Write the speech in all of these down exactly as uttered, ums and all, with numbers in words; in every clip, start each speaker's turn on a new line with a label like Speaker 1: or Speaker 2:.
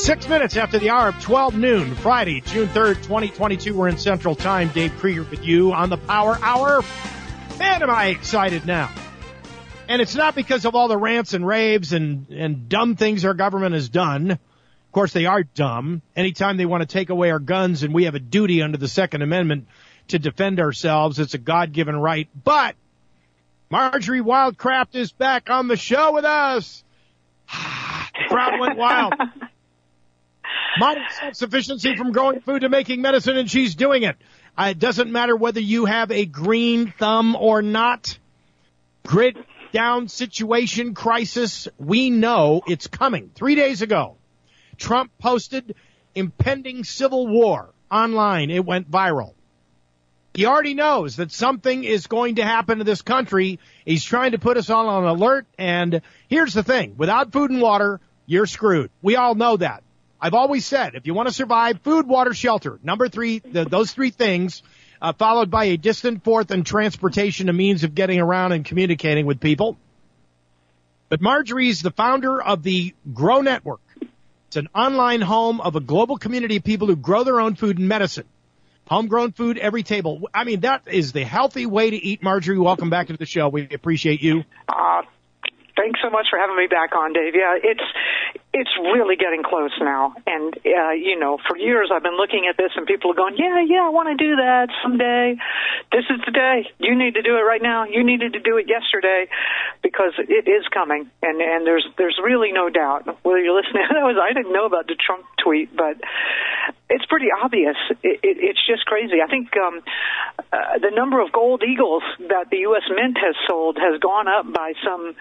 Speaker 1: Six minutes after the hour of twelve noon, Friday, June third, twenty twenty-two. We're in Central Time. Dave Krieger with you on the Power Hour. Man, am I excited now. And it's not because of all the rants and raves and, and dumb things our government has done. Of course, they are dumb. Anytime they want to take away our guns, and we have a duty under the Second Amendment to defend ourselves, it's a God-given right. But Marjorie Wildcraft is back on the show with us. The crowd went wild. Modern self-sufficiency from growing food to making medicine, and she's doing it. Uh, it doesn't matter whether you have a green thumb or not. Grid down situation crisis. We know it's coming. Three days ago, Trump posted impending civil war online. It went viral. He already knows that something is going to happen to this country. He's trying to put us all on alert. And here's the thing. Without food and water, you're screwed. We all know that. I've always said, if you want to survive, food, water, shelter. Number three, the, those three things, uh, followed by a distant fourth and transportation, a means of getting around and communicating with people. But Marjorie's the founder of the Grow Network. It's an online home of a global community of people who grow their own food and medicine. Homegrown food, every table. I mean, that is the healthy way to eat. Marjorie, welcome back to the show. We appreciate you.
Speaker 2: Uh, thanks so much for having me back on, Dave. Yeah, it's it's really getting close now. And, uh, you know, for years I've been looking at this and people are going, yeah, yeah, I want to do that someday. This is the day. You need to do it right now. You needed to do it yesterday because it is coming. And, and there's there's really no doubt. Whether you're listening, I, was, I didn't know about the Trump tweet, but it's pretty obvious. It, it, it's just crazy. I think um, uh, the number of gold eagles that the U S Mint has sold has gone up by some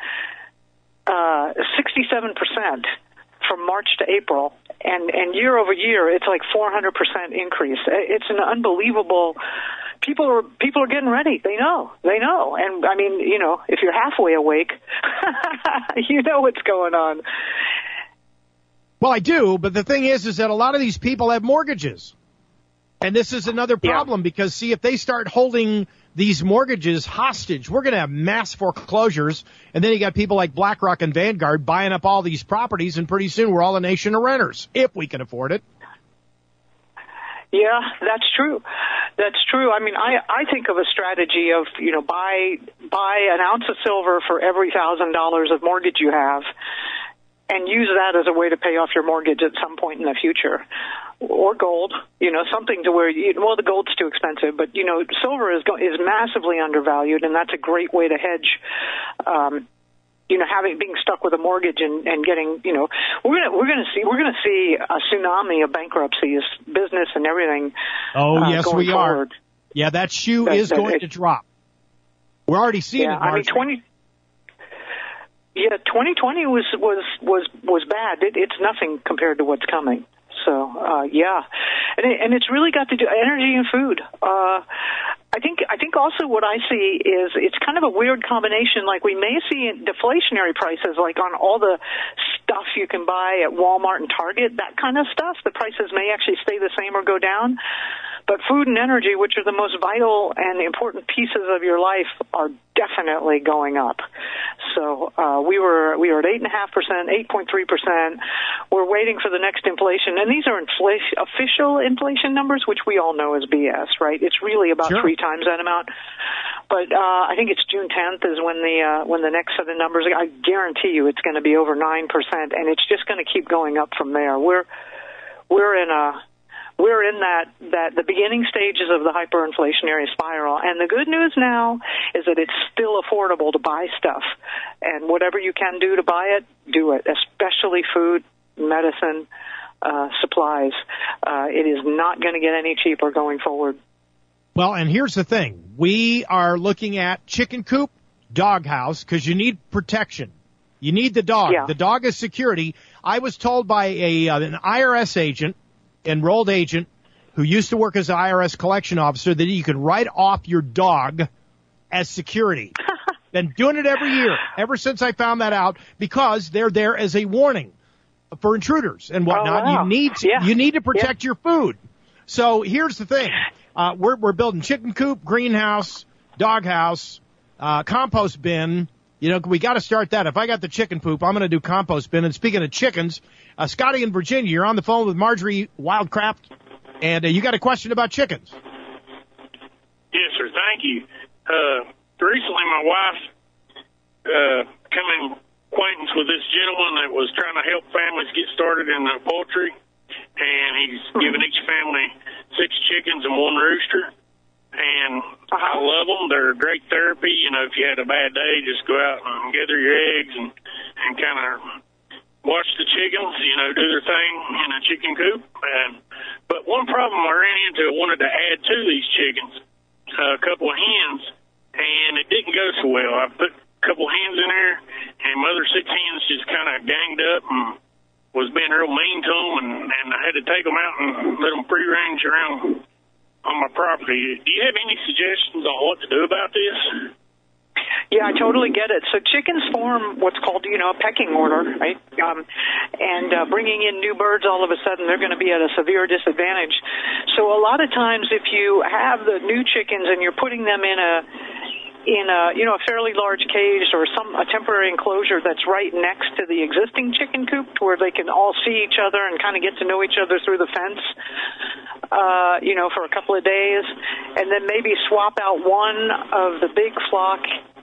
Speaker 2: uh, sixty-seven percent. From March to April, and, and year over year, it's like four hundred percent increase. It's an unbelievable. People are people are getting ready. They know. They know. And I mean, you know, if you're halfway awake, you know what's going on.
Speaker 1: Well, I do, but the thing is, is that a lot of these people have mortgages, and this is another problem yeah. because see, if they start holding these mortgages hostage, we're going to have mass foreclosures, and then you got people like BlackRock and Vanguard buying up all these properties, and pretty soon we're all a nation of renters, if we can afford it.
Speaker 2: Yeah, that's true. That's true. I mean, I, I think of a strategy of, you know, buy, buy an ounce of silver for every thousand dollars of mortgage you have, and use that as a way to pay off your mortgage at some point in the future. Or gold, you know, something to where, you, well, the gold's too expensive, but, you know, silver is is massively undervalued, and that's a great way to hedge, um, you know, having, being stuck with a mortgage and, and getting, you know, we're going to, we're going to see, we're going to see a tsunami of bankruptcies, business and everything.
Speaker 1: Oh,
Speaker 2: uh,
Speaker 1: yes, we
Speaker 2: forward.
Speaker 1: are. Yeah, that shoe
Speaker 2: that,
Speaker 1: is
Speaker 2: that,
Speaker 1: going
Speaker 2: it,
Speaker 1: to drop. We're already seeing
Speaker 2: yeah,
Speaker 1: it, Marjorie.
Speaker 2: I mean, twenty Yeah, twenty twenty was, was, was, was bad. It, it's nothing compared to what's coming. So, uh, yeah, and, it, and it's really got to do energy and food. Uh, I think, I think also what I see is it's kind of a weird combination. Like we may see deflationary prices, like on all the stuff you can buy at Walmart and Target, that kind of stuff. The prices may actually stay the same or go down. But food and energy, which are the most vital and important pieces of your life, are definitely going up. So uh, we were we were at eight and a half percent, eight point three percent. We're waiting for the next inflation, and these are inflation, official inflation numbers, which we all know is B S, right? It's really about
Speaker 1: sure.
Speaker 2: three times that amount. But uh, I think it's June tenth is when the uh, when the next set of numbers. I guarantee you, it's going to be over nine percent, and it's just going to keep going up from there. We're we're in a We're in that, that the beginning stages of the hyperinflationary spiral. And the good news now is that it's still affordable to buy stuff. And whatever you can do to buy it, do it, especially food, medicine, uh, supplies. Uh, it is not going to get any cheaper going forward.
Speaker 1: Well, and here's the thing. We are looking at chicken coop, dog house, because you need protection. You need the dog.
Speaker 2: Yeah.
Speaker 1: The dog is security. I was told by a uh, an I R S agent, enrolled agent, who used to work as an I R S collection officer, that you can write off your dog as security. Been doing it every year, ever since I found that out, because they're there as a warning for intruders and whatnot.
Speaker 2: Oh, wow.
Speaker 1: You need to,
Speaker 2: yeah.
Speaker 1: you need to protect
Speaker 2: yeah.
Speaker 1: your food. So here's the thing. Uh, we're, we're building chicken coop, greenhouse, dog house, uh, compost bin, You know, we got to start that. If I got the chicken poop, I'm going to do compost bin. And speaking of chickens, uh, Scotty in Virginia, you're on the phone with Marjorie Wildcraft, and uh, you got a question about chickens.
Speaker 3: Yes, sir. Thank you. Uh, recently, my wife uh, came in acquaintance with this gentleman that was trying to help families get started in the poultry, and he's giving each family six chickens and one rooster. And I love them. They're great therapy. You know, if you had a bad day, just go out and gather your eggs and, and kind of watch the chickens, you know, do their thing in a chicken coop. And, but one problem I ran into, I wanted to add to these chickens uh, a couple of hens, and it didn't go so well. I put a couple of hens in there, and Mother Six Hens just kind of ganged up and was being real mean to them, and, and I had to take them out and let them free range around on my property. Do you have any suggestions on what to do about this?
Speaker 2: Yeah, I totally get it. So chickens form what's called, you know, a pecking order, right? Um, and uh, bringing in new birds, all of a sudden, they're going to be at a severe disadvantage. So a lot of times, if you have the new chickens and you're putting them in a in a, you know, a fairly large cage or some a temporary enclosure that's right next to the existing chicken coop where they can all see each other and kind of get to know each other through the fence, uh, you know, for a couple of days, and then maybe swap out one of the big flock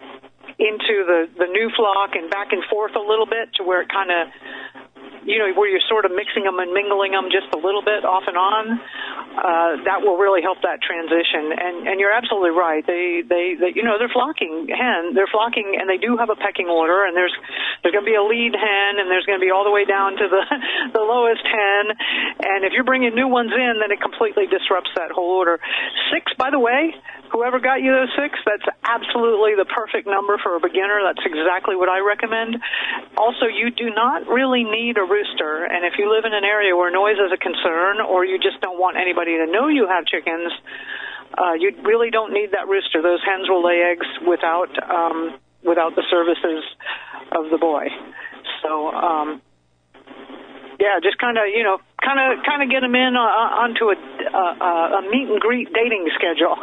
Speaker 2: into the, the new flock and back and forth a little bit to where it kind of, you know, where you're sort of mixing them and mingling them just a little bit off and on, uh, that will really help that transition. And, and you're absolutely right. They, they, they, you know, they're flocking hen, they're flocking, and they do have a pecking order, and there's, there's going to be a lead hen, and there's going to be all the way down to the, the lowest hen. And if you're bringing new ones in, then it completely disrupts that whole order. Six, by the way, whoever got you those six, that's absolutely the perfect number for a beginner. That's exactly what I recommend. Also, you do not really need a rooster, and if you live in an area where noise is a concern, or you just don't want anybody to know you have chickens, uh, you really don't need that rooster. Those hens will lay eggs without um, without the services of the boy. So, um, yeah, just kind of, you know, kind of, kind of get them in uh, onto a, uh, a meet and greet dating schedule.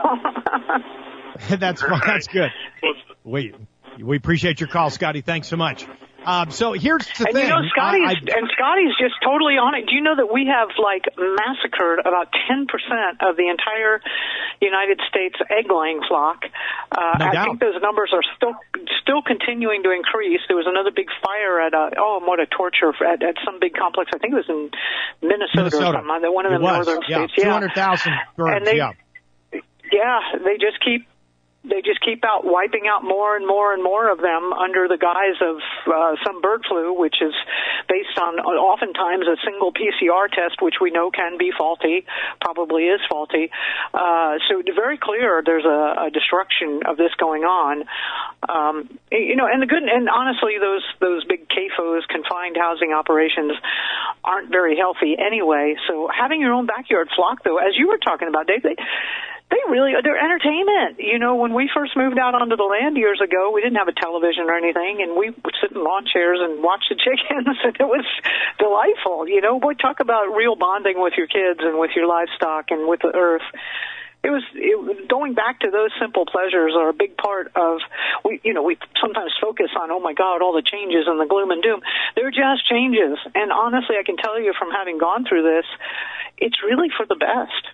Speaker 1: That's that's good. Wait, we appreciate your call, Scotty. Thanks so much. Um, so here's the
Speaker 2: and
Speaker 1: thing.
Speaker 2: You know, Scotty's,
Speaker 1: I, I,
Speaker 2: and Scotty's just totally on it. Do you know that we have, like, massacred about ten percent of the entire United States egg-laying flock? Uh,
Speaker 1: no
Speaker 2: I
Speaker 1: doubt.
Speaker 2: think those numbers are still still continuing to increase. There was another big fire at, a, oh, what a torture, at, at some big complex. I think it was in Minnesota,
Speaker 1: Minnesota.
Speaker 2: or something. One of the northern
Speaker 1: yeah,
Speaker 2: states.
Speaker 1: Yeah, two hundred thousand birds,
Speaker 2: and they,
Speaker 1: yeah.
Speaker 2: Yeah, they just keep They just keep out wiping out more and more and more of them under the guise of uh, some bird flu, which is based on oftentimes a single P C R test, which we know can be faulty, probably is faulty. Uh, so it's very clear there's a, a destruction of this going on. Um, you know, and the good, and honestly, those those big C A F Os, confined housing operations, aren't very healthy anyway. So having your own backyard flock, though, as you were talking about, Dave, they, They really, they're entertainment. You know, when we first moved out onto the land years ago, we didn't have a television or anything, and we would sit in lawn chairs and watch the chickens, and it was delightful. You know, boy, talk about real bonding with your kids and with your livestock and with the earth. It was, it, going back to those simple pleasures are a big part of, we, you know, we sometimes focus on, oh my God, all the changes and the gloom and doom. They're just changes. And honestly, I can tell you from having gone through this, it's really for the best.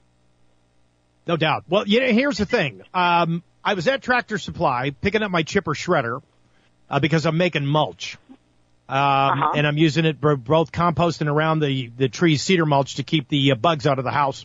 Speaker 1: No doubt. Well, you know, here's the thing. Um, I was at Tractor Supply picking up my chipper shredder uh, because I'm making mulch. Um, uh-huh. And I'm using it for both composting around the, the trees, cedar mulch, to keep the uh, bugs out of the house.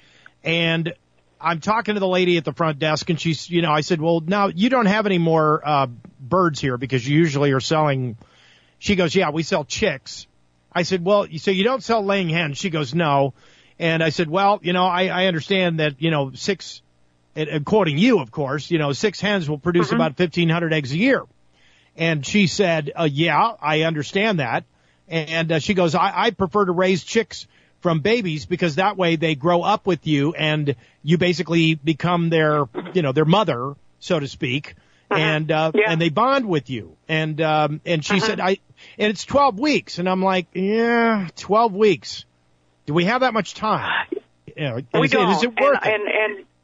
Speaker 1: And I'm talking to the lady at the front desk, and she's, you know, I said, well, now you don't have any more uh, birds here because you usually are selling. She goes, yeah, we sell chicks. I said, well, so you don't sell laying hens? She goes, no. And I said, well, you know, I, I understand that, you know, six, and quoting you, of course, you know, six hens will produce mm-hmm. about fifteen hundred eggs a year. And she said, uh, yeah, I understand that. And uh, she goes, I, I prefer to raise chicks from babies because that way they grow up with you and you basically become their, you know, their mother, so to speak. Uh-huh. And, uh, yeah. and they bond with you. And, um, and she uh-huh. said, I, and it's twelve weeks. And I'm like, yeah, twelve weeks. Do we have that much time? You know,
Speaker 2: we
Speaker 1: is,
Speaker 2: don't.
Speaker 1: is it worth
Speaker 2: and,
Speaker 1: it?
Speaker 2: And, and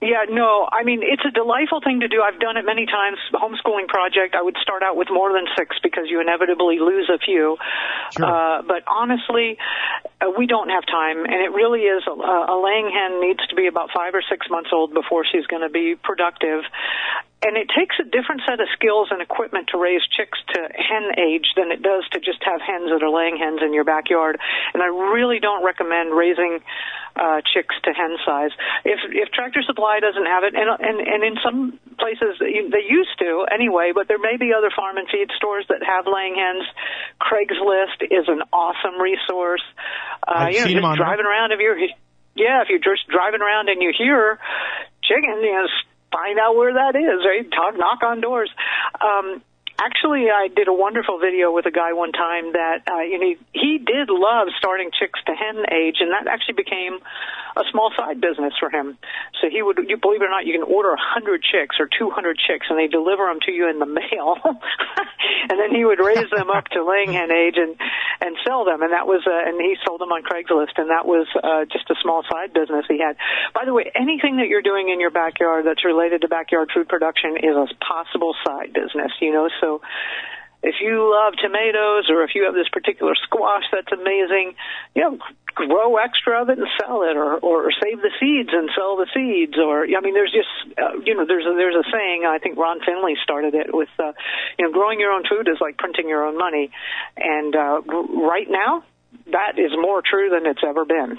Speaker 2: Yeah, no, I mean, it's a delightful thing to do. I've done it many times. Homeschooling project, I would start out with more than six because you inevitably lose a few.
Speaker 1: Sure.
Speaker 2: Uh, but honestly, uh, we don't have time, and it really is, a, a laying hen needs to be about five or six months old before she's going to be productive. And it takes a different set of skills and equipment to raise chicks to hen age than it does to just have hens that are laying hens in your backyard. And I really don't recommend raising uh, chicks to hen size. If if Tractor Supply doesn't have it, and and, and in some places they used to anyway, but there may be other farm and feed stores that have laying hens. Craigslist is an awesome resource. Uh,
Speaker 1: I've
Speaker 2: you know,
Speaker 1: seen
Speaker 2: just
Speaker 1: them on
Speaker 2: driving around, if you're yeah, if you're just driving around and you hear chicken, you know, find out where that is, right? Talk, knock on doors. Um, actually, I did a wonderful video with a guy one time that, uh, you know, he did love starting chicks to hen age, and that actually became a small side business for him. So he would, you believe it or not, you can order one hundred chicks or two hundred chicks, and they deliver them to you in the mail. And then he would raise them up to laying hen age and, and sell them. And that was, uh, and he sold them on Craigslist, and that was uh, just a small side business he had. By the way, anything that you're doing in your backyard that's related to backyard food production is a possible side business, you know, so if you love tomatoes or if you have this particular squash that's amazing, you know, grow extra of it and sell it, or, or save the seeds and sell the seeds. Or, I mean, there's just, uh, you know, there's a, there's a saying, I think Ron Finley started it with, uh, you know, growing your own food is like printing your own money. And uh, right now, that is more true than it's ever been.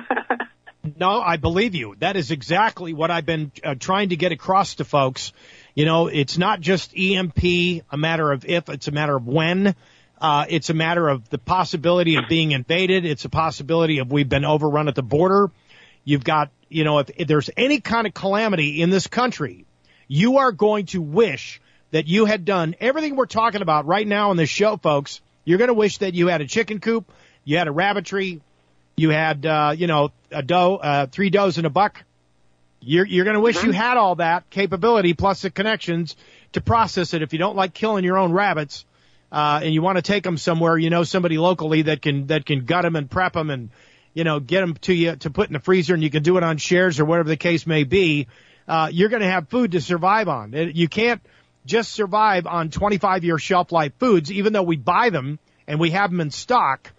Speaker 1: No, I believe you. That is exactly what I've been uh, trying to get across to folks. You know, it's not just E M P, a matter of if, it's a matter of when. Uh, it's a matter of the possibility of being invaded. It's a possibility of we've been overrun at the border. You've got, you know, if, if there's any kind of calamity in this country, you are going to wish that you had done everything we're talking about right now on this show, folks. You're going to wish that you had a chicken coop, you had a rabbitry, you had, uh, you know, a doe, uh, three does and a buck. You're, you're going to wish mm-hmm. you had all that capability plus the connections to process it. If you don't like killing your own rabbits, uh, and you want to take them somewhere, you know, somebody locally that can, that can gut them and prep them and, you know, get them to you to put in the freezer, and you can do it on shares or whatever the case may be. Uh, you're going to have food to survive on. You can't just survive on twenty-five year shelf life foods, even though we buy them and we have them in stock.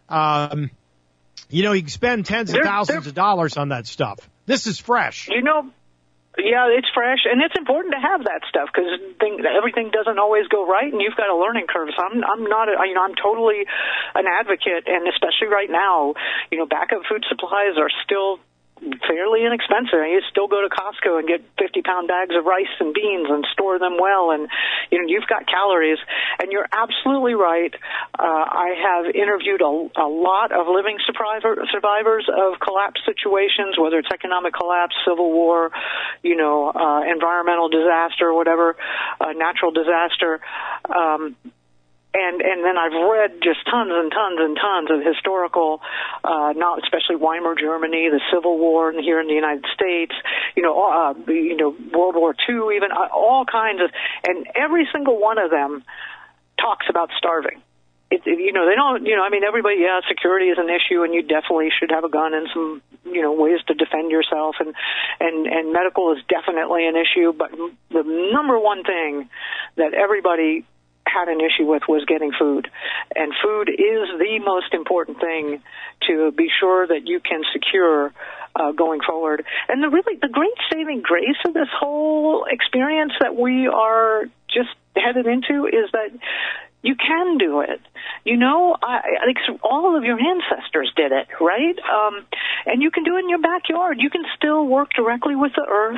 Speaker 1: Um, you know, you can spend tens of they're, thousands they're, of dollars on that stuff. This is fresh.
Speaker 2: You know, yeah, it's fresh, and it's important to have that stuff because everything doesn't always go right, and you've got a learning curve. So I'm, I'm not, a, you know, I'm totally an advocate, and especially right now, you know, backup food supplies are still fairly inexpensive. You still go to Costco and get fifty pound bags of rice and beans and store them well, and you know you've got calories. And you're absolutely right. Uh, I have interviewed a, a lot of living survivor, survivors of collapse situations, whether it's economic collapse, civil war, you know, uh, environmental disaster, whatever, uh, natural disaster. Um, And and then I've read just tons and tons and tons of historical, uh, not especially Weimar Germany, the Civil War here in the United States, you know, uh, you know, World War Two, even uh, all kinds of, and every single one of them talks about starving. It, it, you know, they don't, you know, I mean, everybody, yeah, security is an issue, and you definitely should have a gun and some, you know, ways to defend yourself, and and and medical is definitely an issue, but the number one thing that everybody had an issue with was getting food. And food is the most important thing to be sure that you can secure uh, going forward. And the really, the great saving grace of this whole experience that we are just headed into is that you can do it. You know, I, I think all of your ancestors did it, right? Um, and you can do it in your backyard. You can still work directly with the earth,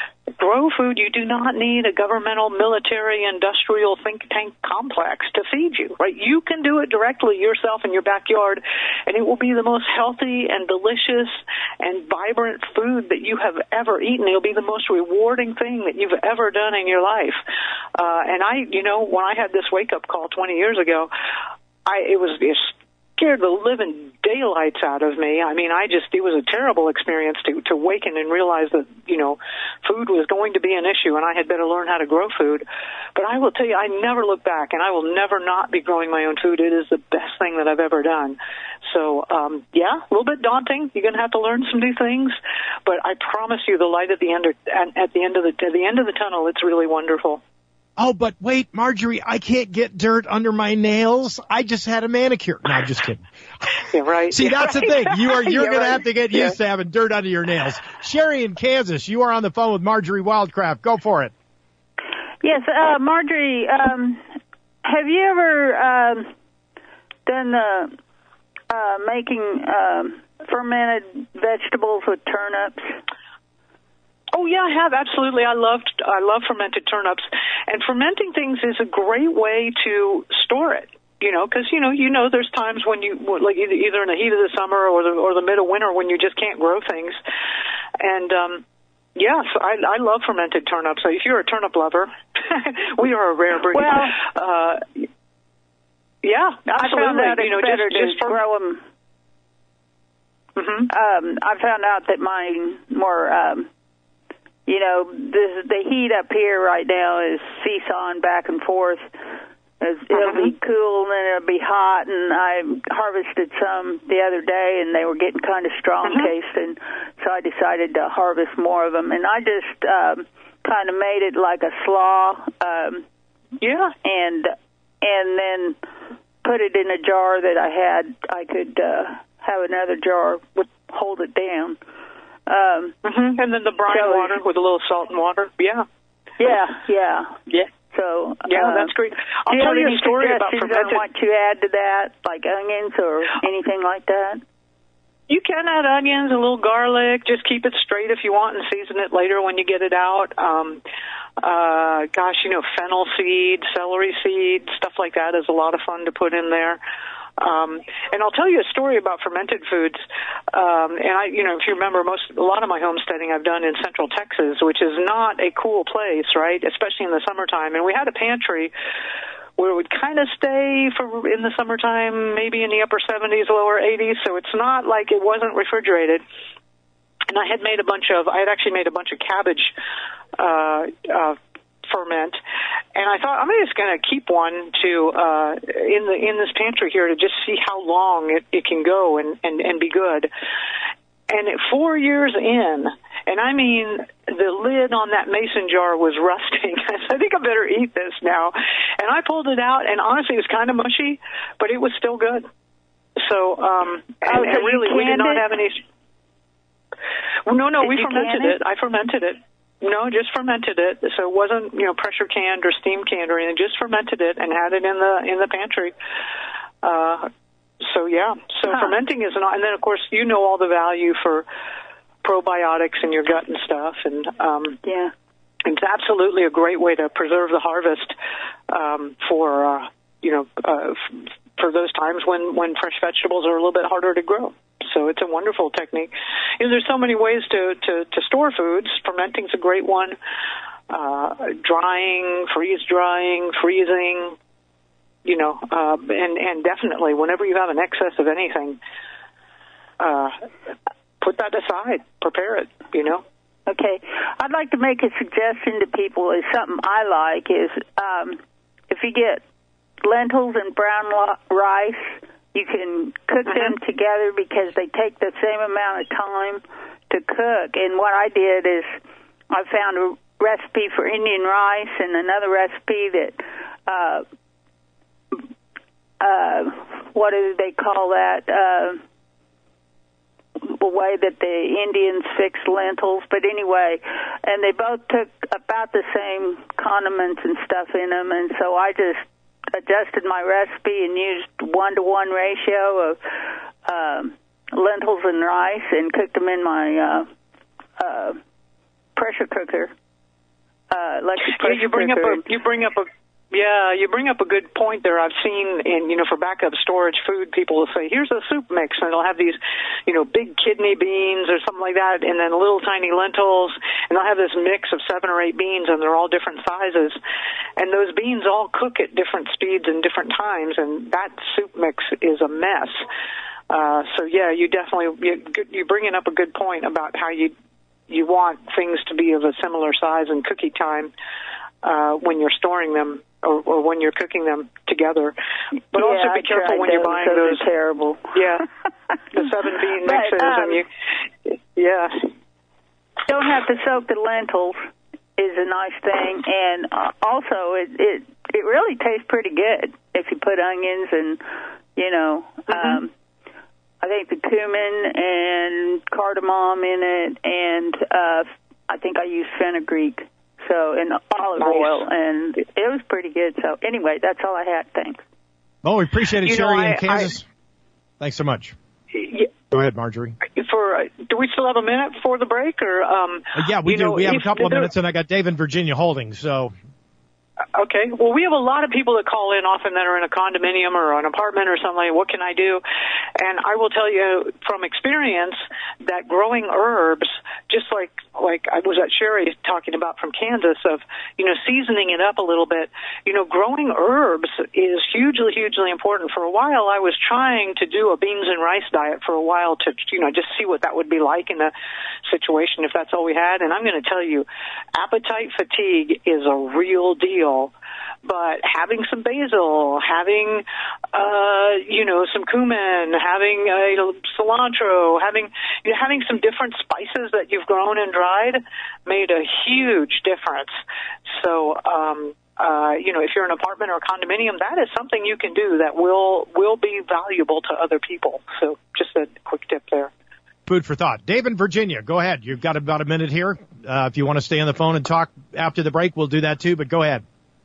Speaker 2: grow food. You do not need a governmental, military, industrial think tank complex to feed you, right? You can do it directly yourself in your backyard, and it will be the most healthy and delicious and vibrant food that you have ever eaten. It'll be the most rewarding thing that you've ever done in your life. Uh, and I, you know, when I had this wake-up call twenty years ago, I, it was just scared the living daylights out of me. I mean, I just, it was a terrible experience to, to waken and realize that, you know, food was going to be an issue and I had better learn how to grow food. But I will tell you, I never look back, and I will never not be growing my own food. It is the best thing that I've ever done. So, um, yeah, a little bit daunting. You're going to have to learn some new things, but I promise you the light at the end, of, at the end of the, at the end of the tunnel, it's really wonderful.
Speaker 1: Oh, but wait, Marjorie, I can't get dirt under my nails. I just had a manicure. No, I'm just kidding.
Speaker 2: Yeah, right.
Speaker 1: See, that's the thing. You are, you're
Speaker 2: yeah,
Speaker 1: going
Speaker 2: right.
Speaker 1: to have to get used
Speaker 2: yeah.
Speaker 1: to having dirt under your nails. Sherry in Kansas, you are on the phone with Marjorie Wildcraft. Go for it.
Speaker 4: Yes, uh, Marjorie, um, have you ever um, done the uh, making um, fermented vegetables with turnips?
Speaker 2: Oh yeah, I have, absolutely. I loved, I love fermented turnips, and fermenting things is a great way to store it. You know, because you know, you know, there's times when you, like either, either in the heat of the summer or the or the mid of winter, when you just can't grow things. And um, yes, I, I love fermented turnips. So if you're a turnip lover, we are a rare breed.
Speaker 4: Well,
Speaker 2: uh, yeah, absolutely.
Speaker 4: I found out it's
Speaker 2: you know,
Speaker 4: better
Speaker 2: just,
Speaker 4: to
Speaker 2: just for,
Speaker 4: grow them.
Speaker 2: Mm-hmm.
Speaker 4: Um, I found out that mine more. Um, You know, this, the heat up here right now is seesawing back and forth. It's, it'll
Speaker 2: Mm-hmm.
Speaker 4: be cool and then it'll be hot. And I harvested some the other day, and they were getting kind of strong
Speaker 2: Mm-hmm.
Speaker 4: taste, and so I decided to harvest more of them. And I just um, kind of made it like a slaw. Um,
Speaker 2: yeah,
Speaker 4: and and then put it in a jar that I had. I could uh, have another jar would hold it down. Um,
Speaker 2: mm-hmm. And then the brine
Speaker 4: so
Speaker 2: water with a little salt and water. Yeah.
Speaker 4: Yeah, yeah.
Speaker 2: Yeah.
Speaker 4: So
Speaker 2: yeah,
Speaker 4: uh,
Speaker 2: that's great. I'll
Speaker 4: do you
Speaker 2: tell
Speaker 4: have
Speaker 2: you
Speaker 4: any
Speaker 2: a story about
Speaker 4: suggestions
Speaker 2: fermented.
Speaker 4: on what you add to that, like onions or anything like that?
Speaker 2: You can add onions, a little garlic. Just keep it straight if you want, and season it later when you get it out. Um, uh, gosh, you know, fennel seed, celery seed, stuff like that is a lot of fun to put in there. Um, and I'll tell you a story about fermented foods. Um, and I, you know, if you remember, most a lot of my homesteading I've done in Central Texas, which is not a cool place, right? Especially in the summertime. And we had a pantry where it would kind of stay for in the summertime, maybe in the upper seventies, lower eighties. So it's not like it wasn't refrigerated. And I had made a bunch of, I had actually made a bunch of cabbage uh, uh, ferment, and I thought I'm just going to keep one to uh, in the in this pantry here to just see how long it, it can go and, and, and be good. And at four years in, and I mean the lid on that mason jar was rusting. I think I better eat this now. And I pulled it out, and honestly, it was kind of mushy, but it was still good. So, um, and,
Speaker 4: oh, so
Speaker 2: and really, we did not
Speaker 4: it?
Speaker 2: have any. Well, no, no,
Speaker 4: did
Speaker 2: we
Speaker 4: you
Speaker 2: fermented
Speaker 4: can
Speaker 2: it? it. I fermented it. No, just fermented it. So it wasn't, you know, pressure canned or steam canned or anything. Just fermented it and had it in the in the pantry. Uh, so yeah, so
Speaker 4: huh.
Speaker 2: fermenting is an, and then of course you know all the value for probiotics in your gut and stuff, and um,
Speaker 4: yeah,
Speaker 2: it's absolutely a great way to preserve the harvest um, for uh, you know uh, f- for those times when when fresh vegetables are a little bit harder to grow. So it's a wonderful technique. You know, there's so many ways to, to, to store foods. Fermenting's a great one. Uh, drying, freeze drying, freezing, you know, uh, and, and definitely whenever you have an excess of anything, uh, put that aside, prepare it, you know.
Speaker 4: Okay. I'd like to make a suggestion to people. Is something I like is um, if you get lentils and brown rice, you can cook
Speaker 2: mm-hmm.
Speaker 4: them together because they take the same amount of time to cook. And what I did is I found a recipe for Indian rice and another recipe that, uh, uh, what do they call that? Uh, the way that the Indians fix lentils. But anyway, and they both took about the same condiments and stuff in them. And so I just adjusted my recipe and used one-to-one ratio of um, lentils and rice and cooked them in my uh, uh, pressure cooker, uh, electric pressure
Speaker 2: yeah, you bring
Speaker 4: cooker.
Speaker 2: up a you bring up a Yeah, you bring up a good point there. I've seen in, you know, for backup storage food, people will say, here's a soup mix, and they'll have these, you know, big kidney beans or something like that, and then little tiny lentils, and they'll have this mix of seven or eight beans, and they're all different sizes. And those beans all cook at different speeds and different times, and that soup mix is a mess. Uh, so, yeah, you definitely, you, you're bringing up a good point about how you, you want things to be of a similar size and cookie time uh, when you're storing them. Or, or when you're cooking them together. But
Speaker 4: yeah,
Speaker 2: also be
Speaker 4: I
Speaker 2: careful when
Speaker 4: those.
Speaker 2: you're buying
Speaker 4: those.
Speaker 2: those.
Speaker 4: Are terrible.
Speaker 2: Yeah, the seven bean mixes,
Speaker 4: but, um,
Speaker 2: and you, yeah.
Speaker 4: Don't have to soak the lentils is a nice thing, and uh, also it, it it really tastes pretty good if you put onions and you know.
Speaker 2: Mm-hmm.
Speaker 4: Um, I think the cumin and cardamom in it, and uh, I think I use fenugreek. So, and olive
Speaker 2: nice.
Speaker 4: oil, and it was pretty good. So, anyway, that's all I had. Thanks.
Speaker 1: Well, we appreciate it,
Speaker 2: you
Speaker 1: Sherry
Speaker 2: know, I,
Speaker 1: in Kansas. I, Thanks so much.
Speaker 2: Yeah,
Speaker 1: Go ahead, Marjorie.
Speaker 2: For uh, do we still have a minute before the break, or um?
Speaker 1: Uh, yeah, we
Speaker 2: you
Speaker 1: do.
Speaker 2: know,
Speaker 1: we have
Speaker 2: if,
Speaker 1: a couple of
Speaker 2: there,
Speaker 1: minutes, and I got Dave in Virginia holding. So.
Speaker 2: Okay. Well, we have a lot of people that call in often that are in a condominium or an apartment or something like, what can I do? And I will tell you from experience that growing herbs, just like like I was at Sherry talking about from Kansas, of, you know, seasoning it up a little bit, you know, growing herbs is hugely, hugely important. For a while, I was trying to do a beans and rice diet for a while to, you know, just see what that would be like in a situation if that's all we had. And I'm going to tell you, appetite fatigue is a real deal. But having some basil, having, uh, you know, some cumin, having uh, cilantro, having, you know, having some different spices that you've grown and dried made a huge difference. So, um, uh, you know, if you're in an apartment or a condominium, that is something you can do that will, will be valuable to other people. So just a quick tip there.
Speaker 1: Food for thought. Dave in Virginia, go ahead. You've got about a minute here. Uh, if you want to stay on the phone and talk after the break, we'll do that too, but go ahead.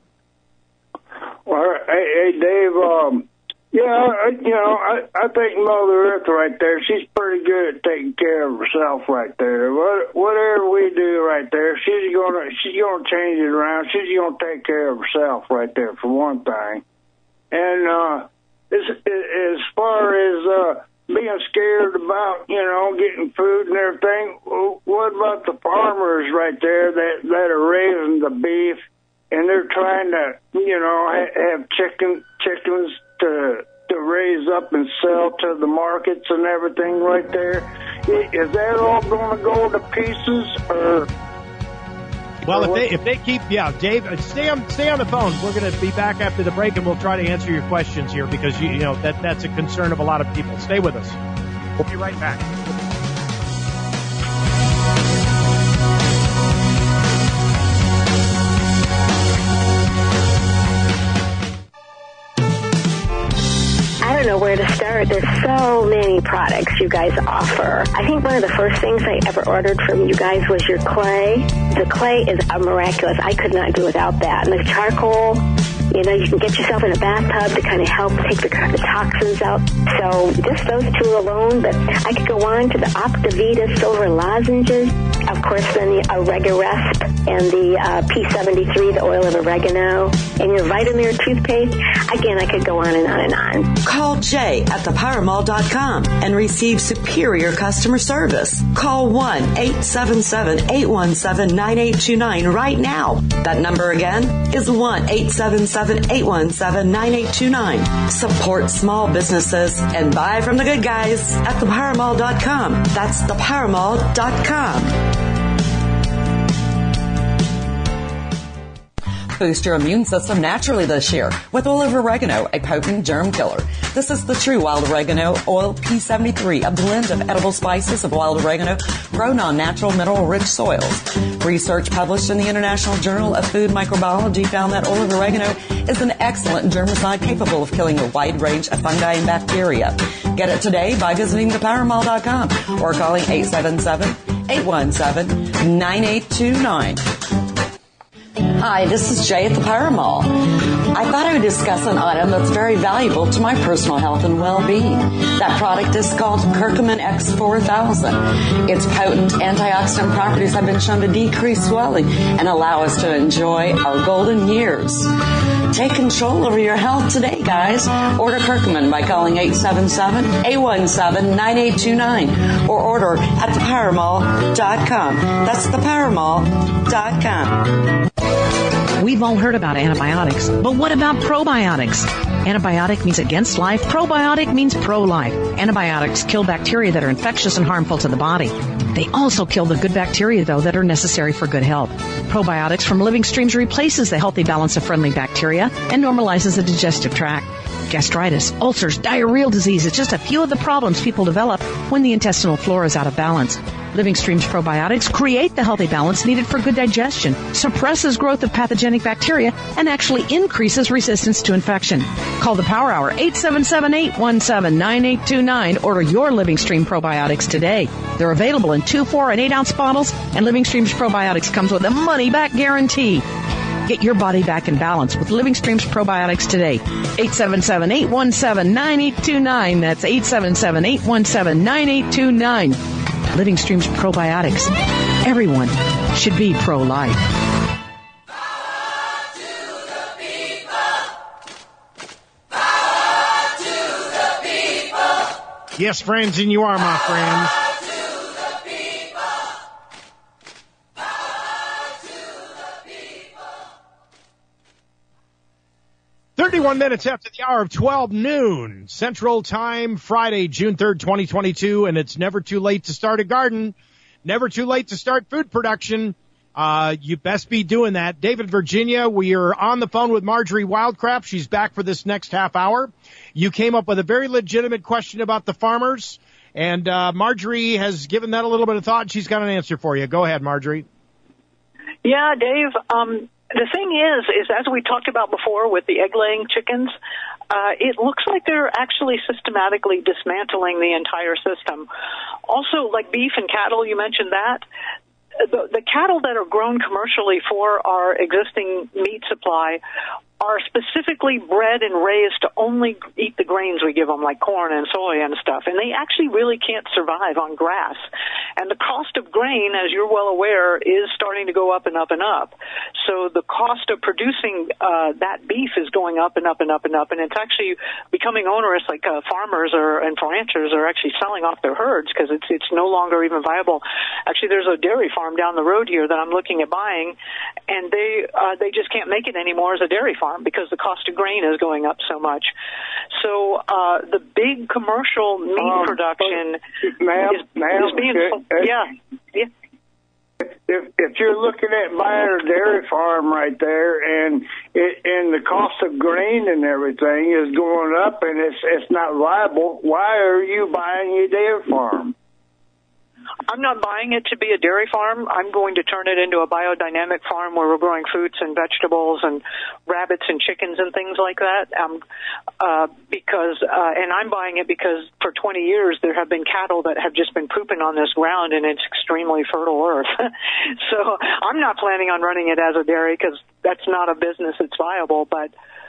Speaker 5: Well, hey, hey Dave, um, yeah, I, you know, I, I think Mother Earth right there, she's pretty good at taking care of herself right there. What, whatever we do right there, she's gonna, she's gonna change it around. She's gonna take care of herself right there, for one thing. And, uh, as, as far as, uh, being scared about, you know, getting food and everything, what about the farmers right there that, that are raising the beef? And they're trying to, you know, ha- have chicken chickens to to raise up and sell to the markets and everything right there. Is that all going to go to pieces, or?
Speaker 1: Well,
Speaker 5: or
Speaker 1: if they if they keep, yeah, Dave, stay on stay on the phone. We're going to be back after the break, and we'll try to answer your questions here because you, you know that that's a concern of a lot of people. Stay with us. We'll be right back.
Speaker 6: I don't know where to start. There's so many products you guys offer. I think one of the first things I ever ordered from you guys was your clay. The clay is a miraculous. I could not do without that. And the charcoal, you know, you can get yourself in a bathtub to kind of help take the, the toxins out. So just those two alone, but I could go on to the Optivita silver lozenges. Of course, then the Oregaresp and the uh, P seventy-three, the oil of oregano, and your Vitamir toothpaste. Again, I could go on and on and on.
Speaker 7: Call Jay at the power mall dot com and receive superior customer service. Call one eight seven seven, eight one seven, nine eight two nine right now. That number again is one eight seven seven, eight one seven, nine eight two nine. Support small businesses and buy from the good guys at the power mall dot com. That's the power mall dot com.
Speaker 8: Boost your immune system naturally this year with oil of oregano, a potent germ killer. This is the true wild oregano oil P seventy-three, a blend of edible spices of wild oregano grown on natural mineral-rich soils. Research published in the International Journal of Food Microbiology found that oil of oregano is an excellent germicide capable of killing a wide range of fungi and bacteria. Get it today by visiting the power mall dot com or calling eight seven seven, eight one seven, nine eight two nine. Hi, this is Jay at the Power Mall. I thought I would discuss an item that's very valuable to my personal health and well-being. That product is called Curcumin X four thousand. Its potent antioxidant properties have been shown to decrease swelling and allow us to enjoy our golden years. Take control over your health today, guys. Order Curcumin by calling eight seven seven, eight one seven, nine eight two nine or order at the power mall dot com. That's the power mall dot com.
Speaker 9: We've all heard about antibiotics, but what about probiotics? Antibiotic means against life. Probiotic means pro-life. Antibiotics kill bacteria that are infectious and harmful to the body. They also kill the good bacteria, though, that are necessary for good health. Probiotics from Living Streams replaces the healthy balance of friendly bacteria and normalizes the digestive tract. Gastritis, ulcers, diarrheal disease is just a few of the problems people develop when the intestinal flora is out of balance. Living Streams probiotics create the healthy balance needed for good digestion, suppresses growth of pathogenic bacteria, and actually increases resistance to infection. Call the Power Hour, eight seven seven, eight one seven, nine eight two nine. Order your Living Stream probiotics today. They're available in two, four, and eight ounce bottles, and Living Streams probiotics comes with a money-back guarantee. Get your body back in balance with Living Streams probiotics today. eight seven seven, eight one seven, nine eight two nine. That's eight seven seven, eight one seven, nine eight two nine. Living Streams probiotics. Everyone should be pro-life.
Speaker 1: Yes, friends, and you are my friends. thirty-one minutes after the hour of twelve noon, Central Time, Friday, June third, twenty twenty-two, and it's never too late to start a garden, never too late to start food production. Uh, you best be doing that. David, Virginia, we are on the phone with Marjorie Wildcraft. She's back for this next half hour. You came up with a very legitimate question about the farmers, and uh, Marjorie has given that a little bit of thought. She's got an answer for you. Go ahead, Marjorie.
Speaker 2: Yeah, Dave, um, the thing is, is as we talked about before with the egg-laying chickens, uh, it looks like they're actually systematically dismantling the entire system. Also, like beef and cattle, you mentioned that. The, the cattle that are grown commercially for our existing meat supply are specifically bred and raised to only eat the grains we give them, like corn and soy and stuff. And they actually really can't survive on grass. And the cost of grain, as you're well aware, is starting to go up and up and up. So the cost of producing uh, that beef is going up and up and up and up. And it's actually becoming onerous, like uh, farmers are, and ranchers are actually selling off their herds because it's, it's no longer even viable. Actually, there's a dairy farm down the road here that I'm looking at buying, and they uh, they just can't make it anymore as a dairy farm because the cost of grain is going up so much. So uh, the big commercial meat um, production
Speaker 5: ma'am,
Speaker 2: is,
Speaker 5: ma'am,
Speaker 2: is being...
Speaker 5: uh,
Speaker 2: yeah, yeah.
Speaker 5: If, if you're looking at buying a dairy farm right there, and it, and the cost of grain and everything is going up, and it's it's not viable, why are you buying a dairy farm?
Speaker 2: I'm not buying it to be a dairy farm. I'm going to turn it into a biodynamic farm where we're growing fruits and vegetables and rabbits and chickens and things like that. Um, uh, because, uh, and I'm buying it because for twenty years there have been cattle that have just been pooping on this ground, and it's extremely fertile earth. So I'm not planning on running it as a dairy because that's not a business that's viable, but,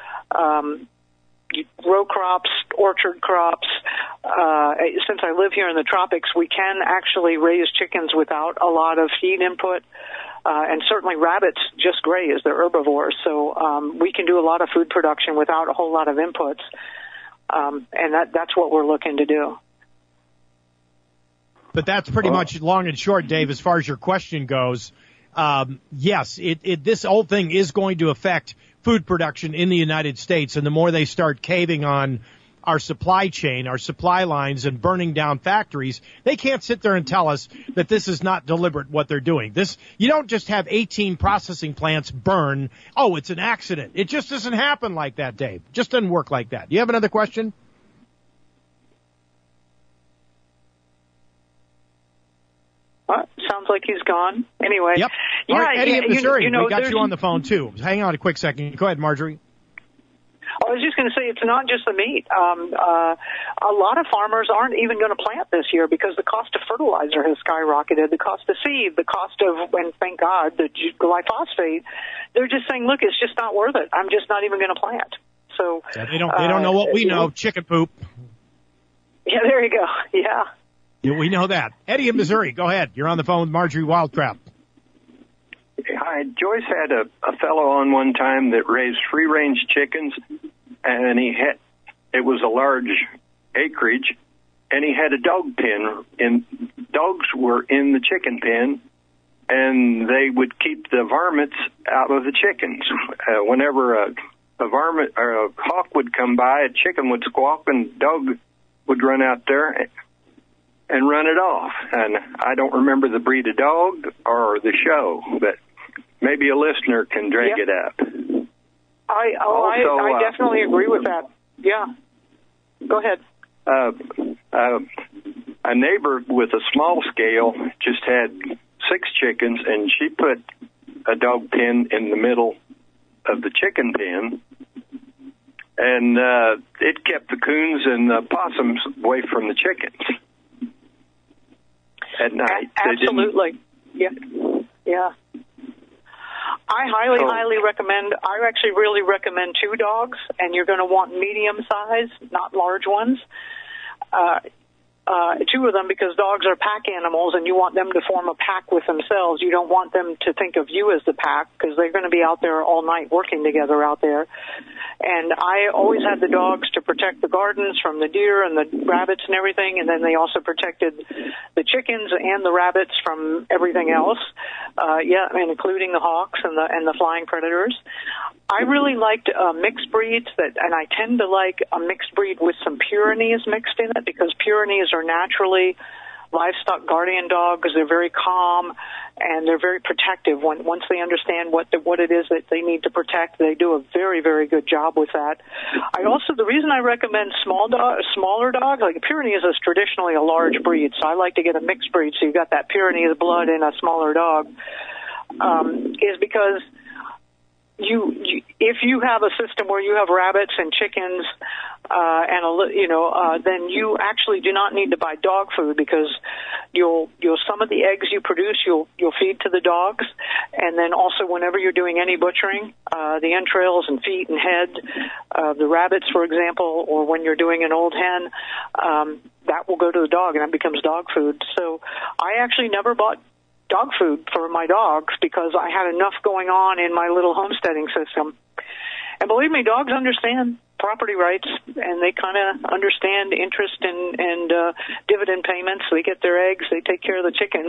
Speaker 2: um, row crops, orchard crops. Uh, since I live here in the tropics, we can actually raise chickens without a lot of feed input. Uh, and certainly rabbits just graze. They're herbivores. So um, we can do a lot of food production without a whole lot of inputs. Um, and that, that's what we're looking to do.
Speaker 1: But that's pretty much long and short, Dave, as far as your question goes. Um, yes, it, it, this whole thing is going to affect food production in the United States, and the more they start caving on our supply chain, our supply lines, and burning down factories, they can't sit there and tell us that this is not deliberate what they're doing. This, you don't just have eighteen processing plants burn. Oh, it's an accident. It just doesn't happen like that, Dave. It just doesn't work like that. Do you have another question?
Speaker 2: Uh, sounds like he's gone. Anyway.
Speaker 1: Yep.
Speaker 2: Yeah,
Speaker 1: All right, Eddie
Speaker 2: yeah,
Speaker 1: in Missouri,
Speaker 2: you, you know,
Speaker 1: we got you on the phone, too. Hang on a quick second. Go ahead, Marjorie.
Speaker 2: I was just going to say it's not just the meat. Um, uh, a lot of farmers aren't even going to plant this year because the cost of fertilizer has skyrocketed, the cost of seed, the cost of, and thank God, the glyphosate. They're just saying, look, it's just not worth it. I'm just not even going to plant. So
Speaker 1: yeah, they don't. They don't know what we
Speaker 2: uh,
Speaker 1: know. Chicken poop.
Speaker 2: Yeah, there you go. Yeah.
Speaker 1: Yeah, we know that. Eddie in Missouri, go ahead. You're on the phone with Marjorie Wildcraft.
Speaker 10: Hi, Joyce had a, a fellow on one time that raised free-range chickens, and he had it was a large acreage, and he had a dog pen, and dogs were in the chicken pen, and they would keep the varmints out of the chickens. Uh, whenever a, a varmint or a hawk would come by, a chicken would squawk, and dog would run out there and run it off. And I don't remember the breed of dog or the show, but maybe a listener can drag
Speaker 2: yep.
Speaker 10: it up.
Speaker 2: I oh,
Speaker 10: also,
Speaker 2: I, I
Speaker 10: uh,
Speaker 2: definitely agree with that. Yeah. Go ahead.
Speaker 10: Uh, uh, a neighbor with a small scale just had six chickens, and she put a dog pen in the middle of the chicken pen, and uh, it kept the coons and the possums away from the chickens at night.
Speaker 2: A- absolutely. Yeah. Yeah. I highly,
Speaker 10: so,
Speaker 2: highly recommend, I actually really recommend two dogs, and you're going to want medium size, not large ones. Uh, uh, two of them, because dogs are pack animals and you want them to form a pack with themselves. You don't want them to think of you as the pack, because they're going to be out there all night working together out there. And I always had the dogs to protect the gardens from the deer and the rabbits and everything, and then they also protected the chickens and the rabbits from everything else, uh, yeah, and including the hawks and the and the flying predators. I really liked uh, mixed breeds, that, and I tend to like a mixed breed with some Pyrenees mixed in it, because Pyrenees are naturally livestock guardian dogs. They're very calm, and they're very protective. When, once they understand what the, what it is that they need to protect, they do a very, very good job with that. I also, the reason I recommend small dog, smaller dogs, like Pyrenees is traditionally a large breed, so I like to get a mixed breed, so you've got that Pyrenees blood in a smaller dog, um, is because You, you, if you have a system where you have rabbits and chickens, uh, and a, you know, uh, then you actually do not need to buy dog food, because you'll, you'll, some of the eggs you produce, you'll, you'll feed to the dogs. And then also whenever you're doing any butchering, uh, the entrails and feet and head, uh, the rabbits, for example, or when you're doing an old hen, um, that will go to the dog, and that becomes dog food. So I actually never bought dog food for my dogs, because I had enough going on in my little homesteading system. And believe me, dogs understand property rights, and they kind of understand interest and, and uh, dividend payments. They get their eggs. They take care of the chickens.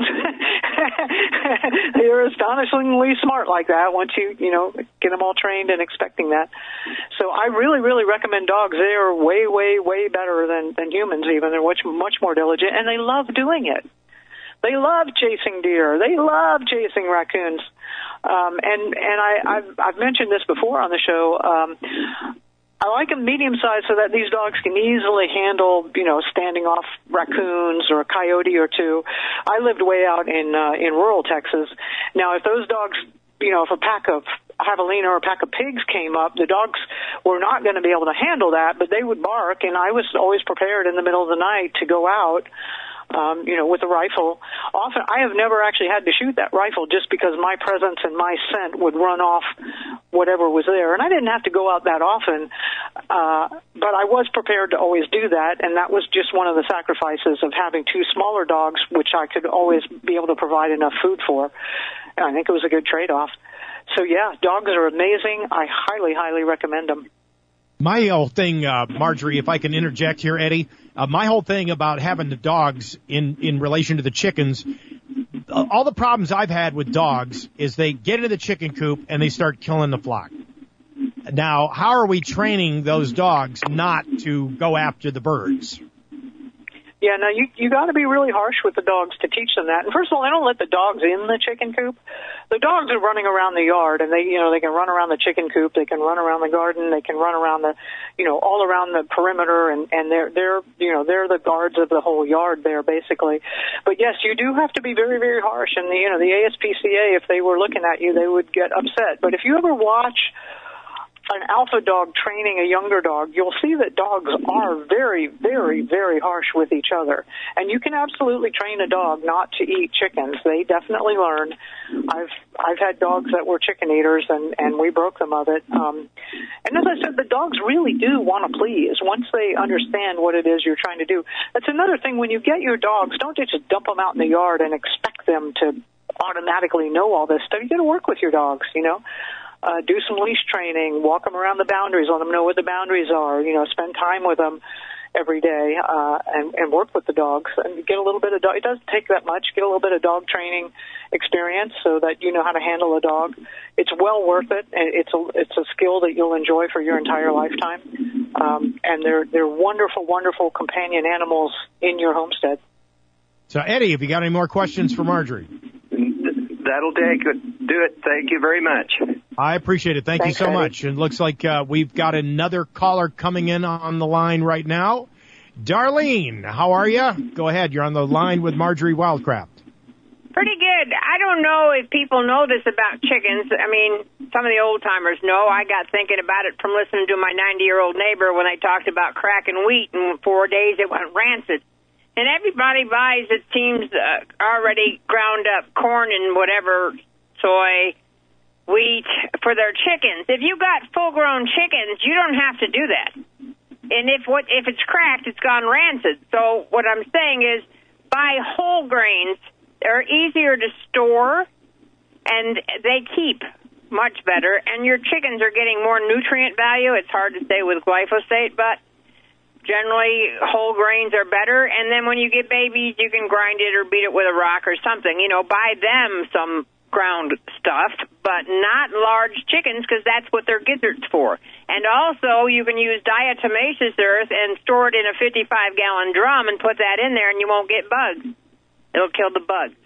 Speaker 2: They're astonishingly smart like that once you, you know, get them all trained and expecting that. So I really, really recommend dogs. They are way, way, way better than, than humans even. They're much, much more diligent, and they love doing it. They love chasing deer. They love chasing raccoons. Um, and and I, I've, I've mentioned this before on the show. Um, I like them medium-sized so that these dogs can easily handle, you know, standing off raccoons or a coyote or two. I lived way out in uh, in rural Texas. Now, if those dogs, you know, if a pack of javelina or a pack of pigs came up, the dogs were not going to be able to handle that, but they would bark, and I was always prepared in the middle of the night to go out. Um, you know, with a rifle. Often, I have never actually had to shoot that rifle just because my presence and my scent would run off whatever was there. And I didn't have to go out that often, uh, but I was prepared to always do that, and that was just one of the sacrifices of having two smaller dogs, which I could always be able to provide enough food for. And I think it was a good trade-off. So, yeah, dogs are amazing. I highly, highly recommend them.
Speaker 1: My whole thing, uh, Marjorie, if I can interject here, Eddie, uh, my whole thing about having the dogs in, in relation to the chickens, uh, all the problems I've had with dogs is they get into the chicken coop and they start killing the flock. Now, how are we training those dogs not to go after the birds?
Speaker 2: Yeah, no, you you got to be really harsh with the dogs to teach them that. And first of all, they don't let the dogs in the chicken coop. The dogs are running around the yard, and they, you know, they can run around the chicken coop, they can run around the garden, they can run around the, you know, all around the perimeter, and and they're they're you know they're the guards of the whole yard there basically. But yes, you do have to be very, very harsh. And the you know the A S P C A, if they were looking at you, they would get upset. But if you ever watch an alpha dog training a younger dog, you'll see that dogs are very, very, very harsh with each other. And you can absolutely train a dog not to eat chickens. They definitely learn. I've I've had dogs that were chicken eaters, and, and we broke them of it. Um, and as I said, the dogs really do want to please once they understand what it is you're trying to do. That's another thing. When you get your dogs, don't just dump them out in the yard and expect them to automatically know all this stuff. You got to work with your dogs, you know. Uh, do some leash training, walk them around the boundaries, let them know where the boundaries are, you know, spend time with them every day, uh, and, and work with the dogs and get a little bit of dog. It doesn't take that much. Get a little bit of dog training experience so that you know how to handle a dog. It's well worth it. It's a, it's a skill that you'll enjoy for your entire lifetime. Um, and they're, they're wonderful, wonderful companion animals in your homestead.
Speaker 1: So Eddie, have you got any more questions for Marjorie?
Speaker 10: That'll take it. Do it. Thank you very much.
Speaker 1: I appreciate it. Thank
Speaker 2: Thanks,
Speaker 1: you so
Speaker 2: Eddie.
Speaker 1: much. And it looks like uh, we've got another caller coming in on the line right now. Darlene, how are you? Go ahead. You're on the line with Marjorie Wildcraft.
Speaker 11: Pretty good. I don't know if people know this about chickens. I mean, some of the old-timers know. I got thinking about it from listening to my ninety-year-old neighbor when they talked about cracking wheat, and in four days it went rancid. And everybody buys, it seems, uh, already ground up corn and whatever, soy, wheat for their chickens. If you got full-grown chickens, you don't have to do that. And if what if it's cracked, it's gone rancid. So what I'm saying is buy whole grains. They're easier to store, and they keep much better. And your chickens are getting more nutrient value. It's hard to say with glyphosate, but generally, whole grains are better, and then when you get babies, you can grind it or beat it with a rock or something. You know, buy them some ground stuff, but not large chickens, because that's what they're gizzards for. And also, you can use diatomaceous earth and store it in a fifty-five gallon drum and put that in there, and you won't get bugs. It'll kill the bugs.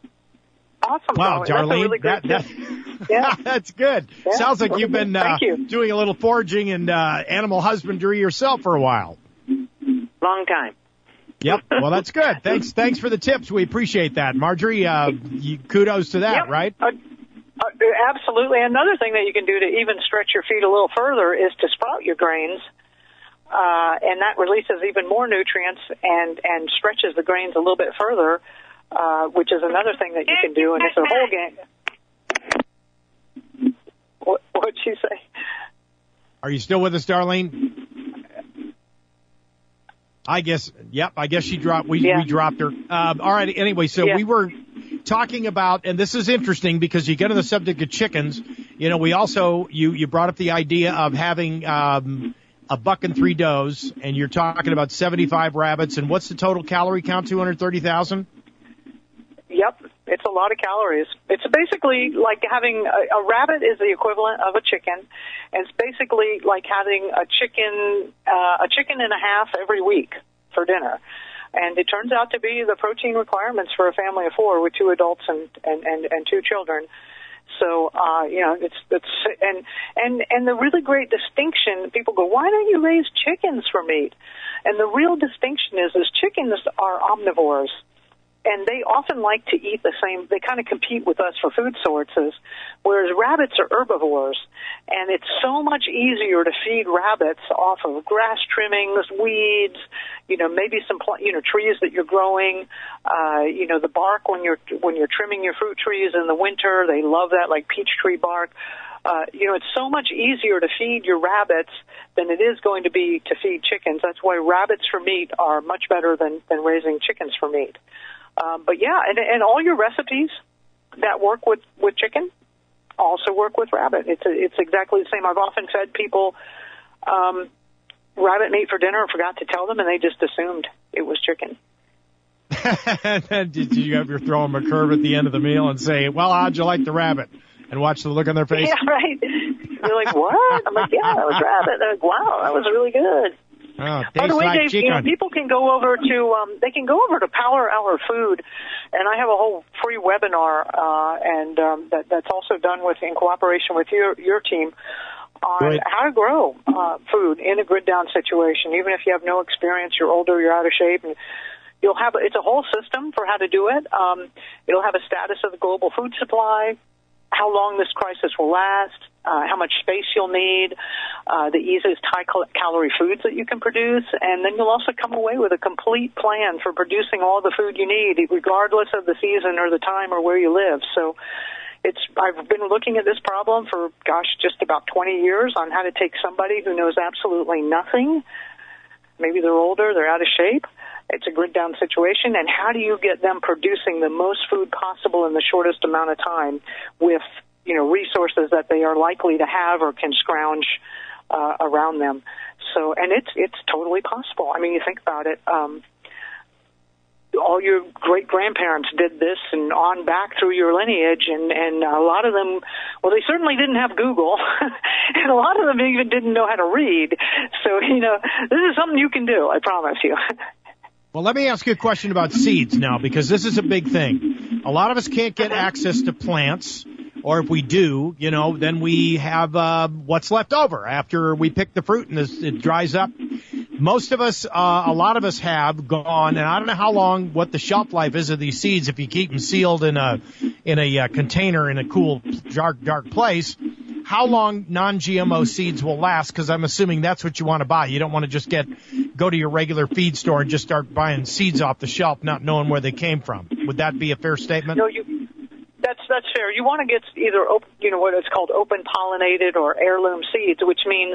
Speaker 2: Awesome.
Speaker 1: Wow,
Speaker 2: Darlene,
Speaker 1: Darlene,
Speaker 2: really
Speaker 1: that, that,
Speaker 2: yeah.
Speaker 1: that's good.
Speaker 2: Yeah,
Speaker 1: Sounds like
Speaker 2: really
Speaker 1: you've been uh,
Speaker 2: you.
Speaker 1: doing a little foraging and uh, animal husbandry yourself for a while.
Speaker 11: Long time.
Speaker 1: Yep. Well, that's good. Thanks. Thanks for the tips. We appreciate that, Marjorie. Uh, you, kudos to that,
Speaker 2: Yep.
Speaker 1: right?
Speaker 2: Uh, uh, absolutely. Another thing that you can do to even stretch your feet a little further is to sprout your grains, uh, and that releases even more nutrients and and stretches the grains a little bit further, uh, which is another thing that you can do. And it's a whole game. What what'd she say?
Speaker 1: Are you still with us, Darlene? I guess, yep, I guess she dropped, we,
Speaker 2: Yeah.
Speaker 1: we dropped her. Um, all right, anyway, so
Speaker 2: Yeah.
Speaker 1: we were talking about, and this is interesting because you get to the subject of chickens, you know, we also, you, you brought up the idea of having, um, a buck and three does, and you're talking about seventy-five rabbits, and what's the total calorie count, two hundred thirty thousand?
Speaker 2: Yep, it's a lot of calories. It's basically like having a, a rabbit is the equivalent of a chicken, and it's basically like having a chicken, uh, a chicken and a half every week for dinner. And it turns out to be the protein requirements for a family of four with two adults and and and, and two children. So, uh, you know, it's, it's, and, and, and the really great distinction, people go, why don't you raise chickens for meat? And the real distinction is, is chickens are omnivores. And they often like to eat the same, they kind of compete with us for food sources, whereas rabbits are herbivores. And it's so much easier to feed rabbits off of grass trimmings, weeds, you know, maybe some, you know, trees that you're growing, uh, you know, the bark when you're, when you're trimming your fruit trees in the winter, they love that, like peach tree bark. Uh, you know, it's so much easier to feed your rabbits than it is going to be to feed chickens. That's why rabbits for meat are much better than, than raising chickens for meat. Um, but yeah, and, and all your recipes that work with, with chicken also work with rabbit. It's a, it's exactly the same. I've often fed people um, rabbit meat for dinner and forgot to tell them, and they just assumed it was chicken.
Speaker 1: Did you ever throw them a curve at the end of the meal and say, well, how'd you like the rabbit? And watch the look on their face?
Speaker 2: Yeah, right. They're like, what? I'm like, yeah, that was rabbit. They're like, wow, that was really good.
Speaker 1: Oh,
Speaker 2: By the way,
Speaker 1: like
Speaker 2: Dave, you know, people can go over to um, they can go over to Power Hour Food, and I have a whole free webinar, uh, and um, that, that's also done with in cooperation with your your team on
Speaker 1: right.
Speaker 2: how to grow uh, food in a grid down situation. Even if you have no experience, you're older, you're out of shape, and you'll have it's a whole system for how to do it. Um, it'll have a status of the global food supply, how long this crisis will last, uh, how much space you'll need, uh, the easiest high-calorie foods that you can produce, and then you'll also come away with a complete plan for producing all the food you need, regardless of the season or the time or where you live. So it's I've been looking at this problem for, gosh, just about twenty years on how to take somebody who knows absolutely nothing. Maybe they're older, they're out of shape. It's a grid down situation, and how do you get them producing the most food possible in the shortest amount of time with, you know, resources that they are likely to have or can scrounge uh, around them. So, and it's it's totally possible. I mean, you think about it. Um, all your great grandparents did this, and on back through your lineage, and and a lot of them, well, they certainly didn't have Google, and a lot of them even didn't know how to read. So, you know, this is something you can do. I promise you.
Speaker 1: Well, let me ask you a question about seeds now, because this is a big thing. A lot of us can't get access to plants, or if we do, you know, then we have uh, what's left over after we pick the fruit and this, it dries up. Most of us, uh, a lot of us have gone, and I don't know how long, what the shelf life is of these seeds if you keep them sealed in a in a uh, container in a cool, dark, dark place. How long non-G M O seeds will last? Because I'm assuming that's what you want to buy. You don't want to just get go to your regular feed store and just start buying seeds off the shelf, not knowing where they came from. Would that be a fair statement?
Speaker 2: No, you. That's that's fair. You want to get either open, you know, what it's called open pollinated or heirloom seeds, which means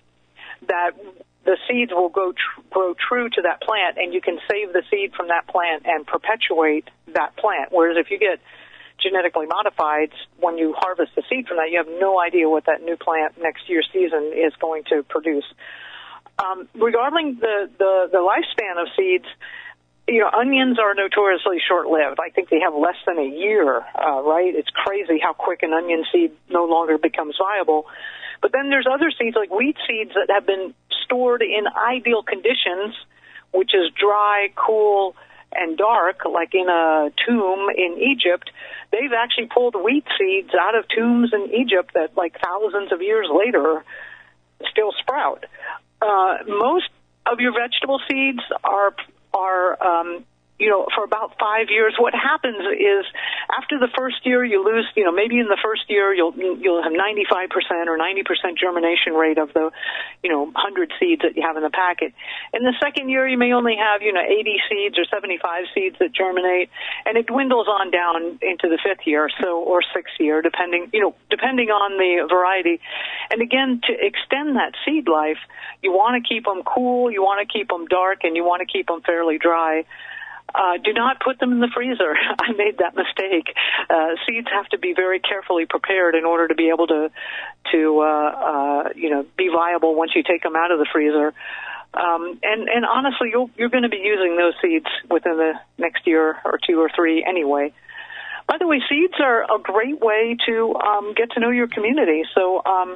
Speaker 2: that the seeds will go tr- grow true to that plant, and you can save the seed from that plant and perpetuate that plant. Whereas if you get genetically modified, when you harvest the seed from that, you have no idea what that new plant next year's season is going to produce. Um, regarding the, the, the lifespan of seeds, you know, onions are notoriously short-lived. I think they have less than a year, uh, right? It's crazy how quick an onion seed no longer becomes viable. But then there's other seeds like wheat seeds that have been stored in ideal conditions, which is dry, cool, and dark, like in a tomb in Egypt. They've actually pulled wheat seeds out of tombs in Egypt that, like, thousands of years later still sprout. Uh, most of your vegetable seeds are are um, you know, for about five years. What happens is after the first year, you lose, you know, maybe in the first year you'll you'll have ninety-five percent or ninety percent germination rate of the, you know, one hundred seeds that you have in the packet. In the second year, you may only have, you know, eighty seeds or seventy-five seeds that germinate, and it dwindles on down into the fifth year, so, or sixth year, depending, you know, depending on the variety. And again, to extend that seed life, you want to keep them cool, you want to keep them dark, and you want to keep them fairly dry. Uh, do not put them in the freezer. I made that mistake. Uh, seeds have to be very carefully prepared in order to be able to, to uh, uh, you know, be viable once you take them out of the freezer. Um, and, and honestly, you'll, you're going to be using those seeds within the next year or two or three anyway. By the way, seeds are a great way to um, get to know your community. So um,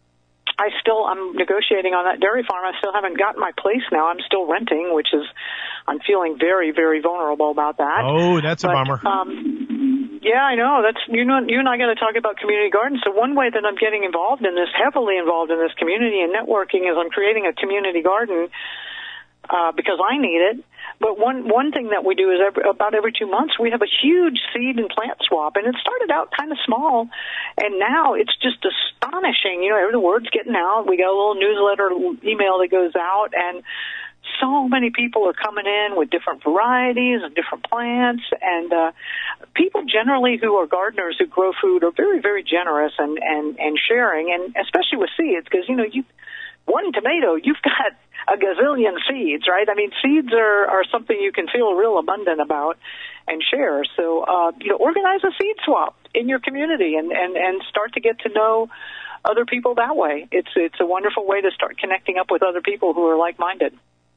Speaker 2: I still, I'm negotiating on that dairy farm. I still haven't gotten my place now. I'm still renting, which is, I'm feeling very, very vulnerable about that.
Speaker 1: Oh, that's a
Speaker 2: but,
Speaker 1: bummer.
Speaker 2: Um, yeah, I know. That's, you know, you and I got to talk about community gardens. So one way that I'm getting involved in this, heavily involved in this community and networking, is I'm creating a community garden uh, because I need it. But one one thing that we do is every, about every two months we have a huge seed and plant swap, and it started out kind of small, and now it's just astonishing. You know, the word's getting out. We got a little newsletter email that goes out, and so many people are coming in with different varieties and different plants, and uh, people generally who are gardeners who grow food are very, very generous and and and sharing, and especially with seeds, because you know you. One tomato, you've got a gazillion seeds, right? I mean, seeds are, are something you can feel real abundant about and share. So, uh, you know, organize a seed swap in your community and, and, and start to get to know other people that way. It's, it's a wonderful way to start connecting up with other people who are like-minded.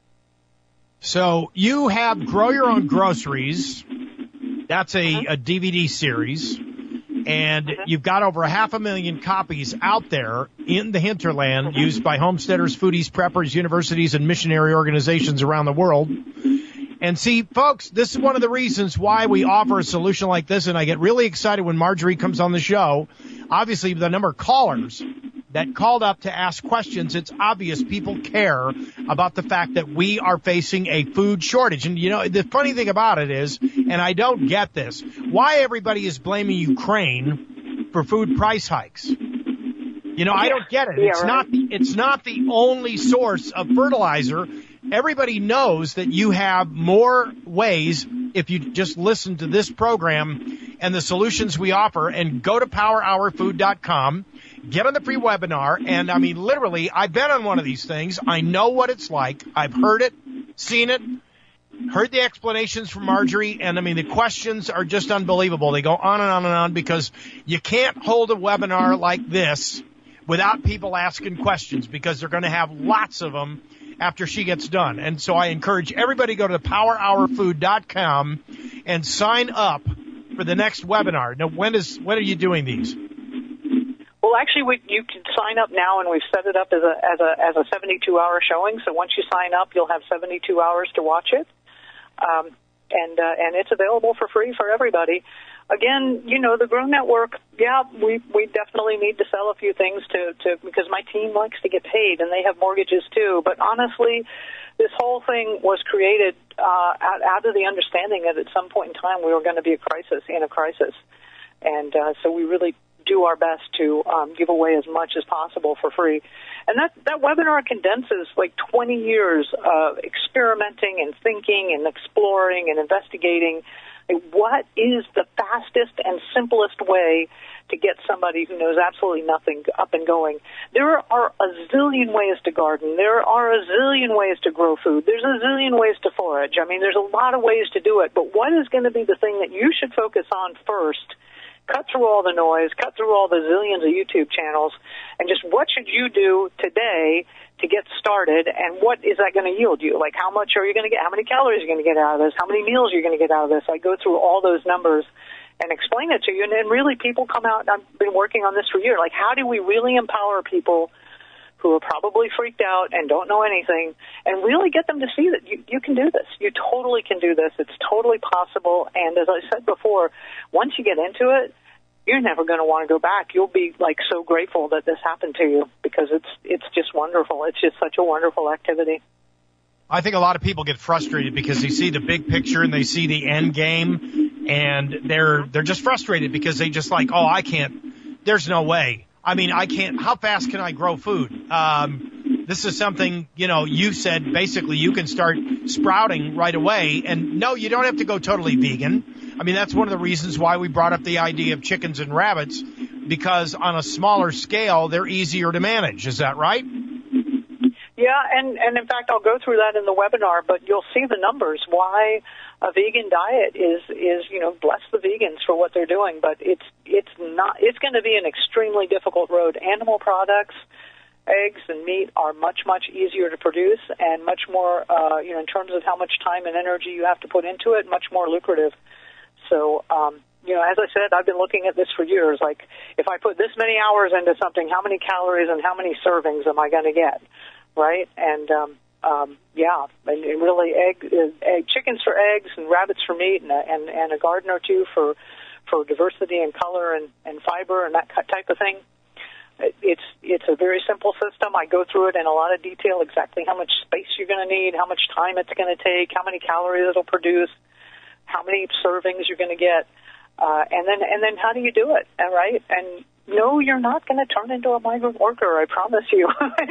Speaker 1: So you have Grow Your Own Groceries. That's a, a D V D series. And mm-hmm. you've got over a half a million copies out there in the hinterland mm-hmm. used by homesteaders, foodies, preppers, universities, and missionary organizations around the world. And see, folks, this is one of the reasons why we offer a solution like this, and I get really excited when Marjorie comes on the show. Obviously, the number of callers that called up to ask questions, it's obvious people care about the fact that we are facing a food shortage. And, you know, the funny thing about it is, and I don't get this, why everybody is blaming Ukraine for food price hikes. You know, I don't get it.
Speaker 2: Yeah,
Speaker 1: it's
Speaker 2: right.
Speaker 1: not it's not the only source of fertilizer. Everybody knows that you have more ways if you just listen to this program and the solutions we offer, and go to power hour food dot com, get on the free webinar, and I mean, literally, I've been on one of these things. I know what it's like. I've heard it, seen it, heard the explanations from Marjorie, and I mean, the questions are just unbelievable. They go on and on and on because you can't hold a webinar like this without people asking questions, because they're going to have lots of them after she gets done. And so I encourage everybody to go to power hour food dot com and sign up for the next webinar. Now, when is when are you doing these?
Speaker 2: Well, actually, we, you can sign up now, and we've set it up as a as a as a seventy-two hour showing. So once you sign up, you'll have seventy-two hours to watch it, um, and uh, and it's available for free for everybody. Again, you know, the Grow Network, yeah, we we definitely need to sell a few things to, to because my team likes to get paid, and they have mortgages too. But honestly, this whole thing was created uh, out, out of the understanding that at some point in time we were going to be a crisis, in a crisis. And uh, so we really do our best to um, give away as much as possible for free. And that, that webinar condenses like twenty years of experimenting and thinking and exploring and investigating. What is the fastest and simplest way to get somebody who knows absolutely nothing up and going? There are a zillion ways to garden. There are a zillion ways to grow food. There's a zillion ways to forage. I mean, there's a lot of ways to do it. But what is going to be the thing that you should focus on first? Cut through all the noise, cut through all the zillions of YouTube channels, and just what should you do today to get started, and what is that going to yield you? Like, how much are you going to get? How many calories are you going to get out of this? How many meals are you going to get out of this? I go through all those numbers and explain it to you, and then really people come out, and I've been working on this for years, like, how do we really empower people who are probably freaked out and don't know anything, and really get them to see that you, you can do this. You totally can do this. It's totally possible, and as I said before, once you get into it, you're never going to want to go back. You'll be like so grateful that this happened to you, because it's it's just wonderful. It's just such a wonderful activity.
Speaker 1: I think a lot of people get frustrated because they see the big picture and they see the end game, and they're they're just frustrated because they just like, oh, I can't. There's no way. I mean, I can't. How fast can I grow food? Um, this is something, you know, you said basically you can start sprouting right away. And no, you don't have to go totally vegan. I mean, that's one of the reasons why we brought up the idea of chickens and rabbits, because on a smaller scale, they're easier to manage. Is that right?
Speaker 2: Yeah, and, and in fact, I'll go through that in the webinar, but you'll see the numbers, why a vegan diet is, is, you know, bless the vegans for what they're doing, but it's, it's not, it's going to be an extremely difficult road. Animal products, eggs and meat are much, much easier to produce and much more, uh, you know, in terms of how much time and energy you have to put into it, much more lucrative. So, um, you know, as I said, I've been looking at this for years. Like, if I put this many hours into something, how many calories and how many servings am I going to get, right? And, um, um, yeah, and really egg, egg, chickens for eggs and rabbits for meat, and a, and, and a garden or two for, for diversity and color and, and fiber and that type of thing. It's it's a very simple system. I go through it in a lot of detail, exactly how much space you're going to need, how much time it's going to take, how many calories it'll produce, how many servings you're going to get, uh, and then and then how do you do it, all right? And no, you're not going to turn into a migrant worker, I promise you.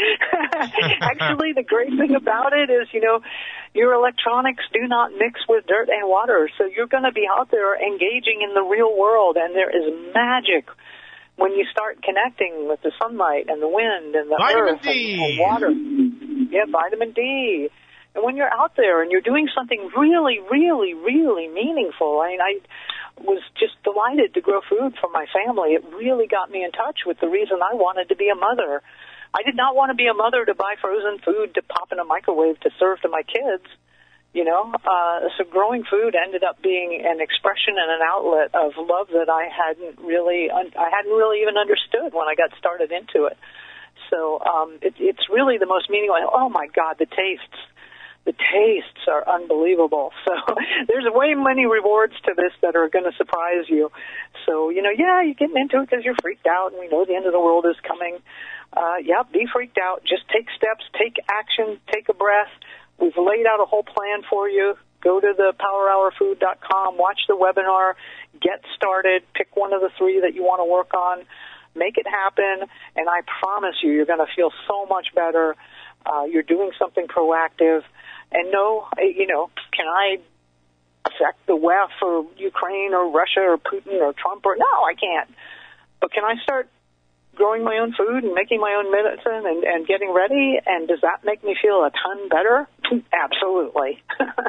Speaker 2: Actually, the great thing about it is, you know, your electronics do not mix with dirt and water, so you're going to be out there engaging in the real world, and there is magic when you start connecting with the sunlight and the wind and the
Speaker 1: vitamin
Speaker 2: earth
Speaker 1: D.
Speaker 2: And, and water. Yeah, vitamin D. And when you're out there and you're doing something really, really, really meaningful, I mean, I was just delighted to grow food for my family. It really got me in touch with the reason I wanted to be a mother. I did not want to be a mother to buy frozen food to pop in a microwave to serve to my kids, you know. Uh, so growing food ended up being an expression and an outlet of love that I hadn't really, un- I hadn't really even understood when I got started into it. So um, it, it's really the most meaningful. Oh my God, the tastes. The tastes are unbelievable. So there's way many rewards to this that are going to surprise you. So, you know, yeah, you're getting into it because you're freaked out and we know the end of the world is coming. Uh, yeah, be freaked out. Just take steps, take action, take a breath. We've laid out a whole plan for you. Go to the power hour food dot com, watch the webinar, get started, pick one of the three that you want to work on. make it happen, and I promise you, you're going to feel so much better. Uh, you're doing something proactive. And no, you know, can I affect the W E F or Ukraine or Russia or Putin or Trump? Or no, I can't. But can I start growing my own food and making my own medicine and, and getting ready? And does that make me feel a ton better? Absolutely.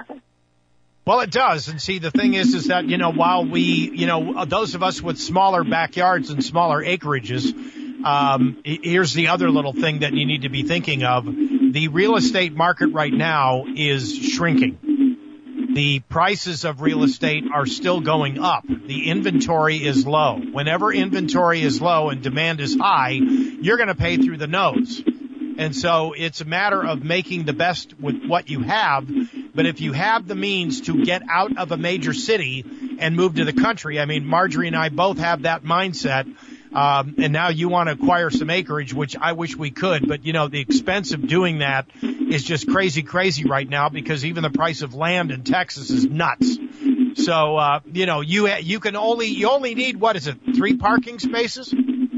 Speaker 1: Well, it does. And see, the thing is, is that, you know, while we, you know, those of us with smaller backyards and smaller acreages, um, here's the other little thing that you need to be thinking of. The real estate market right now is shrinking. The prices of real estate are still going up. The inventory is low. Whenever inventory is low and demand is high, you're going to pay through the nose. And so it's a matter of making the best with what you have. But if you have the means to get out of a major city and move to the country, I mean, Marjorie and I both have that mindset. Um, and now you want to acquire some acreage, which I wish we could. But, you know, the expense of doing that is just crazy, crazy right now because even the price of land in Texas is nuts. So, uh, you know, you you can only you only need, what is it, three parking spaces?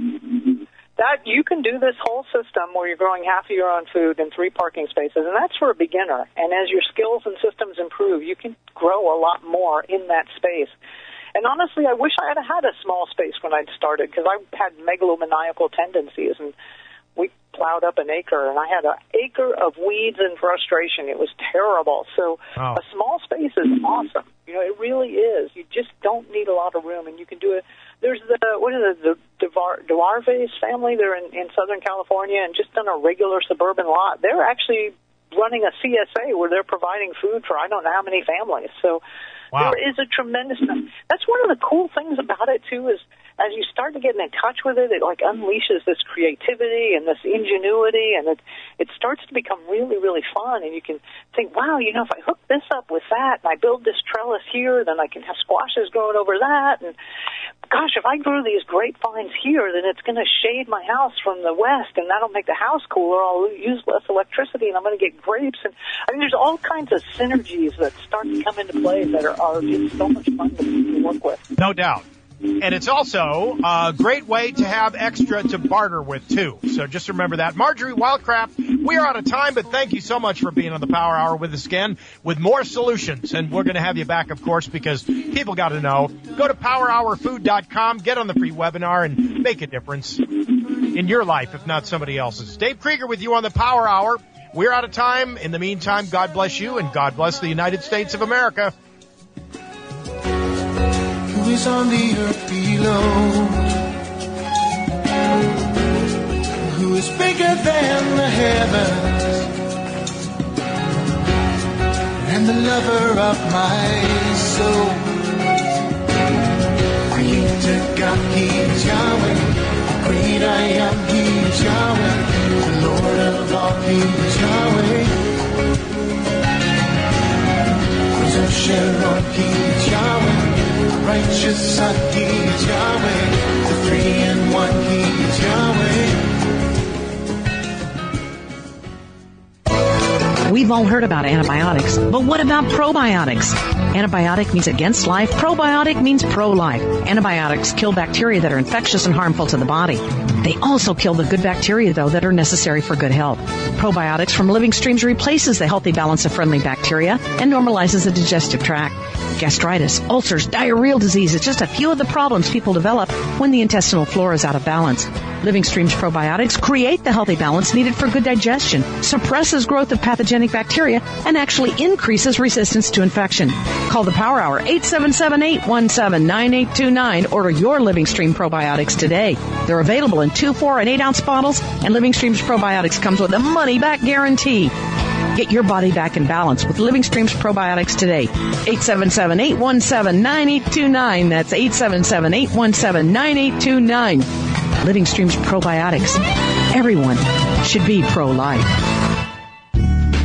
Speaker 2: That you can do this whole system where you're growing half of your own food in three parking spaces, and that's for a beginner. And as your skills and systems improve, you can grow a lot more in that space. And honestly, I wish I had had a small space when I started because I had megalomaniacal tendencies, and we plowed up an acre, and I had an acre of weeds and frustration. It was terrible. So
Speaker 1: wow.
Speaker 2: A small space is awesome. You know, it really is. You just don't need a lot of room, and you can do it. There's the, what is it, the Devar, Duarves family. They're in, in Southern California, and just on a regular suburban lot. They're actually running a C S A where they're providing food for I don't know how many families. So wow. There is a tremendous, that's one of the cool things about it, too, is as you start to get in touch with it, it like unleashes this creativity and this ingenuity, and it it starts to become really, really fun. And you can think, wow, you know, if I hook this up with that, and I build this trellis here, then I can have squashes growing over that. And gosh, if I grew these grapevines here, then it's going to shade my house from the west, and that'll make the house cooler. I'll use less electricity, and I'm going to get grapes. And I mean, there's all kinds of synergies that start to come into play that are, are just so much fun to, to work with.
Speaker 1: No doubt. And it's also a great way to have extra to barter with, too. So just remember that. Marjorie Wildcraft, we are out of time, but thank you so much for being on the Power Hour with us again with more solutions. And we're going to have you back, of course, because people got to know. Go to power hour food dot com, get on the free webinar, and make a difference in your life, if not somebody else's. Dave Krieger with you on the Power Hour. We're out of time. In the meantime, God bless you, and God bless the United States of America.
Speaker 12: Who is on the earth below? Who is bigger than the heavens and the lover of my soul? Creator God, He's Yahweh. The great I am, He's Yahweh. The Lord of all, He's Yahweh. Prince of Sharon, He's Yahweh. Righteous Son, He's Yahweh. The three in one, He's Yahweh.
Speaker 9: We've all heard about antibiotics, but what about probiotics? Antibiotic means against life. Probiotic means pro-life. Antibiotics kill bacteria that are infectious and harmful to the body. They also kill the good bacteria, though, that are necessary for good health. Probiotics from Living Streams replaces the healthy balance of friendly bacteria and normalizes the digestive tract. Gastritis, ulcers, diarrheal disease is just a few of the problems people develop when the intestinal flora is out of balance. Living Streams probiotics create the healthy balance needed for good digestion, suppresses growth of pathogenic bacteria, and actually increases resistance to infection. Call the Power Hour, eight seven seven, eight one seven, nine eight two nine. Order your Living Stream probiotics today. They're available in two, four, and eight ounce bottles, and Living Streams probiotics comes with a money-back guarantee. Get your body back in balance with Living Streams probiotics today. eight seven seven, eight one seven, nine eight two nine. That's eight seven seven, eight one seven, nine eight two nine. Living Streams probiotics. Everyone should be pro-life.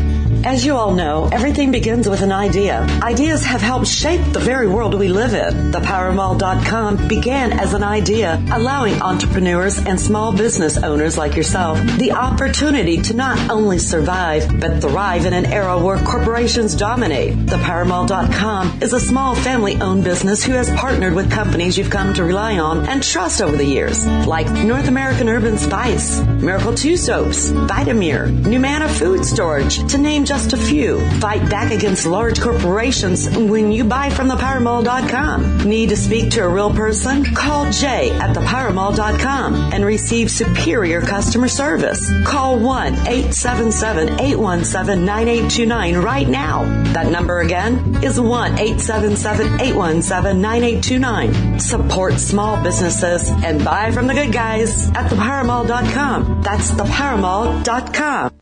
Speaker 8: As you all know, everything begins with an idea. Ideas have helped shape the very world we live in. The power mall dot com began as an idea, allowing entrepreneurs and small business owners like yourself the opportunity to not only survive, but thrive in an era where corporations dominate. The power mall dot com is a small family-owned business who has partnered with companies you've come to rely on and trust over the years, like North American Urban Spice, Miracle two Soaps, Vitamir, Numana Food Storage, to name just a few. Fight back against large corporations when you buy from the power mall dot com. Need to speak to a real person? Call Jay at the power mall dot com and receive superior customer service. Call one eight seven seven, eight one seven, nine eight two nine right now. That number again is one eight seven seven, eight one seven, nine eight two nine. Support small businesses and buy from the good guys at the power mall dot com. That's the power mall dot com.